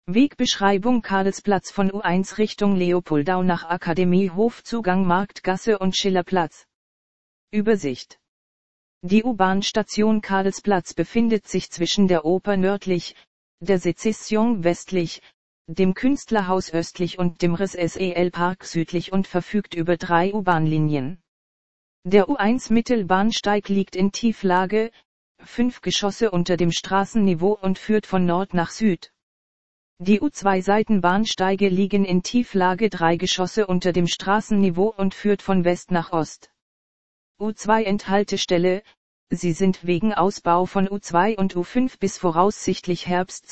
Wegbeschreibung: Karlsplatz von U1 Richtung Leopoldau nach Akademiehof, Zugang Marktgasse und Schillerplatz. Übersicht. Die U-Bahn-Station Karlsplatz befindet sich zwischen der Oper nördlich, der Sezession westlich, dem Künstlerhaus östlich und dem Res-SEL-Park südlich und verfügt über 3 U-Bahn-Linien. Der U1 Mittelbahnsteig liegt in Tieflage, 5 Geschosse unter dem Straßenniveau und führt von Nord nach Süd. Die U2 Seitenbahnsteige liegen in Tieflage, 3 Geschosse unter dem Straßenniveau und führt von West nach Ost. U2 Endhaltestelle: Sie sind wegen Ausbau von U2 und U5 bis voraussichtlich Herbst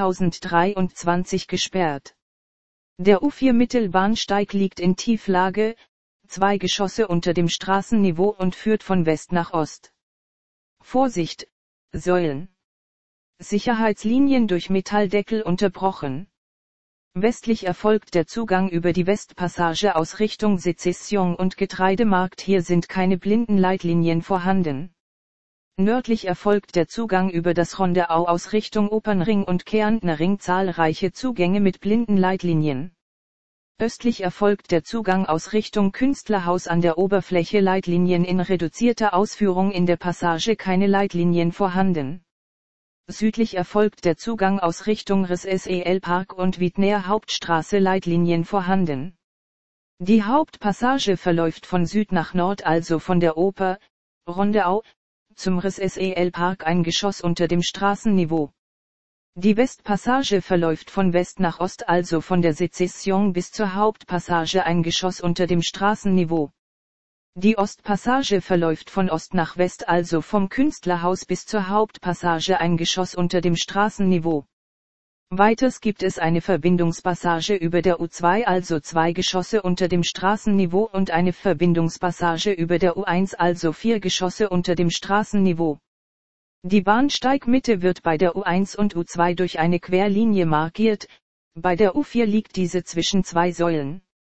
2023 gesperrt. Der U4 Mittelbahnsteig liegt in Tieflage, 2 Geschosse unter dem Straßenniveau und führt von West nach Ost. Vorsicht: Säulen. Sicherheitslinien durch Metalldeckel unterbrochen. Westlich erfolgt der Zugang über die Westpassage aus Richtung Sezession und Getreidemarkt, hier sind keine Blindenleitlinien vorhanden. Nördlich erfolgt der Zugang über das Rondeau aus Richtung Opernring und Kärntner Ring, zahlreiche Zugänge mit Blindenleitlinien. Östlich erfolgt der Zugang aus Richtung Künstlerhaus an der Oberfläche, Leitlinien in reduzierter Ausführung, in der Passage keine Leitlinien vorhanden. Südlich erfolgt der Zugang aus Richtung Res-SEL-Park und Wiedner Hauptstraße, Leitlinien vorhanden. Die Hauptpassage verläuft von Süd nach Nord, also von der Oper, Rondeau, zum Res-SEL-Park, ein Geschoss unter dem Straßenniveau. Die Westpassage verläuft von West nach Ost, also von der Sezession bis zur Hauptpassage, ein Geschoss unter dem Straßenniveau. Die Ostpassage verläuft von Ost nach West, also vom Künstlerhaus bis zur Hauptpassage, ein Geschoss unter dem Straßenniveau. Weiters gibt es eine Verbindungspassage über der U2, also 2 Geschosse unter dem Straßenniveau, und eine Verbindungspassage über der U1, also 4 Geschosse unter dem Straßenniveau. Die Bahnsteigmitte wird bei der U1 und U2 durch eine Querlinie markiert, bei der U4 liegt diese zwischen 2 Säulen.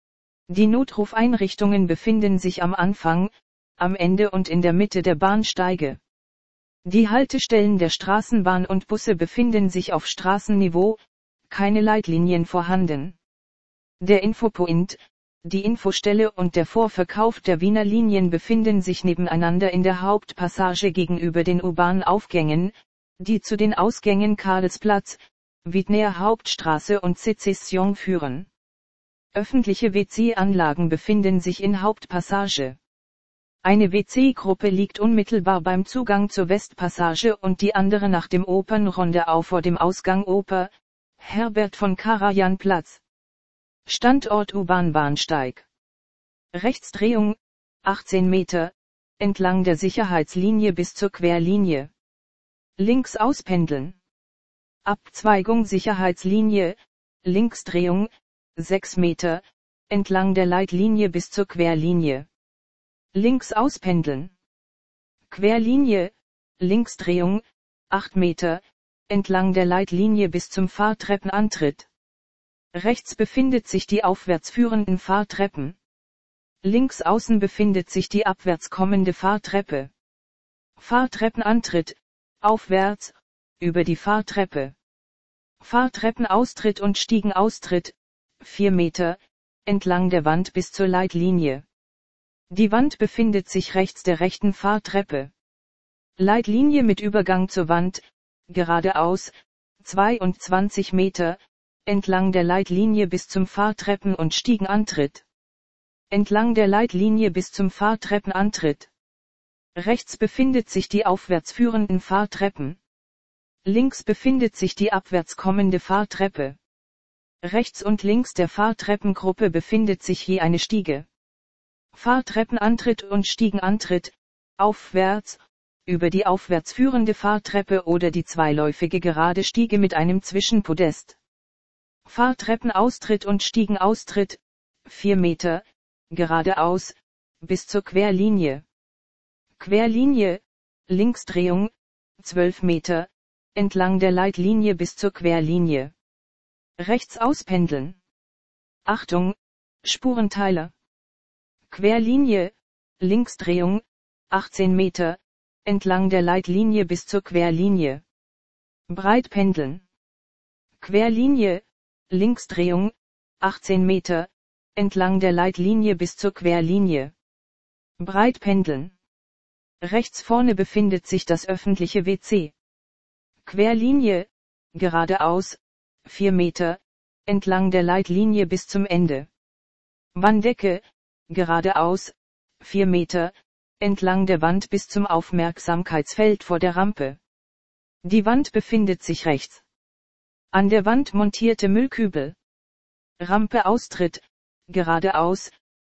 Die Notrufeinrichtungen befinden sich am Anfang, am Ende und in der Mitte der Bahnsteige. Die Haltestellen der Straßenbahn und Busse befinden sich auf Straßenniveau, keine Leitlinien vorhanden. Der Infopoint, die Infostelle und der Vorverkauf der Wiener Linien befinden sich nebeneinander in der Hauptpassage gegenüber den U-Bahn-Aufgängen, die zu den Ausgängen Karlsplatz, Wiedner Hauptstraße und Sezession führen. Öffentliche WC-Anlagen befinden sich in Hauptpassage. Eine WC-Gruppe liegt unmittelbar beim Zugang zur Westpassage und die andere nach dem Opernrondeau vor dem Ausgang Oper, Herbert von Karajan Platz. Standort U-Bahn-Bahnsteig. Rechtsdrehung, 18 Meter, entlang der Sicherheitslinie bis zur Querlinie. Links auspendeln. Abzweigung Sicherheitslinie, Linksdrehung, 6 Meter, entlang der Leitlinie bis zur Querlinie. Links auspendeln. Querlinie, Linksdrehung, 8 Meter, entlang der Leitlinie bis zum Fahrtreppenantritt. Rechts befindet sich die aufwärts führenden Fahrtreppen. Links außen befindet sich die abwärts kommende Fahrtreppe. Fahrtreppenantritt, aufwärts, über die Fahrtreppe. Fahrtreppenaustritt und Stiegenaustritt, 4 Meter, entlang der Wand bis zur Leitlinie. Die Wand befindet sich rechts der rechten Fahrtreppe. Leitlinie mit Übergang zur Wand, geradeaus, 22 Meter, entlang der Leitlinie bis zum Fahrtreppen- und Stiegenantritt. Entlang der Leitlinie bis zum Fahrtreppenantritt. Rechts befindet sich die aufwärts führenden Fahrtreppen. Links befindet sich die abwärts kommende Fahrtreppe. Rechts und links der Fahrtreppengruppe befindet sich je eine Stiege. Fahrtreppenantritt und Stiegenantritt, aufwärts, über die aufwärts führende Fahrtreppe oder die zweiläufige gerade Stiege mit einem Zwischenpodest. Fahrtreppenaustritt und Stiegenaustritt, 4 Meter, geradeaus, bis zur Querlinie. Querlinie, Linksdrehung, 12 Meter, entlang der Leitlinie bis zur Querlinie. Rechts auspendeln. Achtung, Spurenteiler. Querlinie, Linksdrehung, 18 Meter, entlang der Leitlinie bis zur Querlinie. Breit pendeln. Querlinie, Linksdrehung, 18 Meter, entlang der Leitlinie bis zur Querlinie. Breit pendeln. Rechts vorne befindet sich das öffentliche WC. Querlinie, geradeaus, 4 Meter, entlang der Leitlinie bis zum Ende. Wanddecke, geradeaus, 4 Meter, entlang der Wand bis zum Aufmerksamkeitsfeld vor der Rampe. Die Wand befindet sich rechts. An der Wand montierte Müllkübel. Rampe Austritt, geradeaus,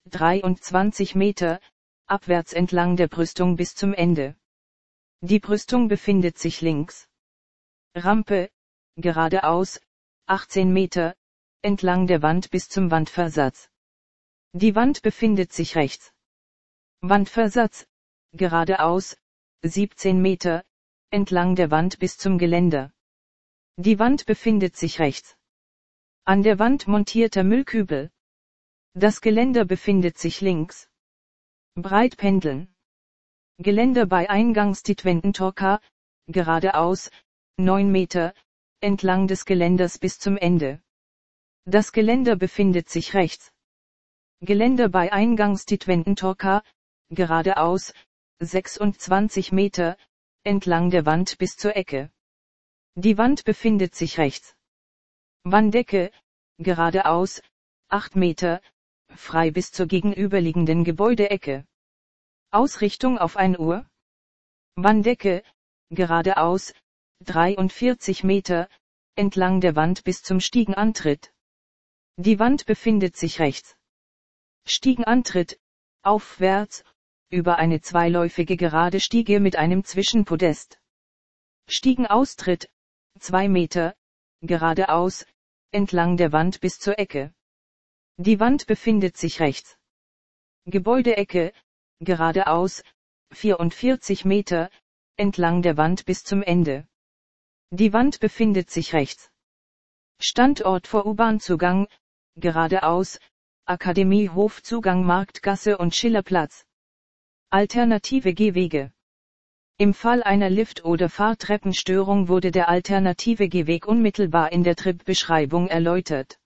23 Meter, abwärts entlang der Brüstung bis zum Ende. Die Brüstung befindet sich links. Rampe, geradeaus, 18 Meter, entlang der Wand bis zum Wandversatz. Die Wand befindet sich rechts. Wandversatz, geradeaus, 17 Meter, entlang der Wand bis zum Geländer. Die Wand befindet sich rechts. An der Wand montierter Müllkübel. Das Geländer befindet sich links. Breit pendeln. Geländer bei Eingangsditwententorka, geradeaus, 9 Meter, entlang des Geländers bis zum Ende. Das Geländer befindet sich rechts. Geländer bei Eingangsditwententorka, geradeaus, 26 Meter, entlang der Wand bis zur Ecke. Die Wand befindet sich rechts. Wanddecke, geradeaus, 8 Meter, frei bis zur gegenüberliegenden Gebäudeecke. Ausrichtung auf 1 Uhr. Wanddecke, geradeaus, 43 Meter, entlang der Wand bis zum Stiegenantritt. Die Wand befindet sich rechts. Stiegenantritt, aufwärts, über eine zweiläufige gerade Stiege mit einem Zwischenpodest. Stiegenaustritt, 2 Meter, geradeaus, entlang der Wand bis zur Ecke. Die Wand befindet sich rechts. Gebäudeecke, geradeaus, 44 Meter, entlang der Wand bis zum Ende. Die Wand befindet sich rechts. Standort vor U-Bahn-Zugang, geradeaus, Akademie Hofzugang Marktgasse und Schillerplatz. Alternative Gehwege. Im Fall einer Lift- oder Fahrtreppenstörung wurde der alternative Gehweg unmittelbar in der Trip-Beschreibung erläutert.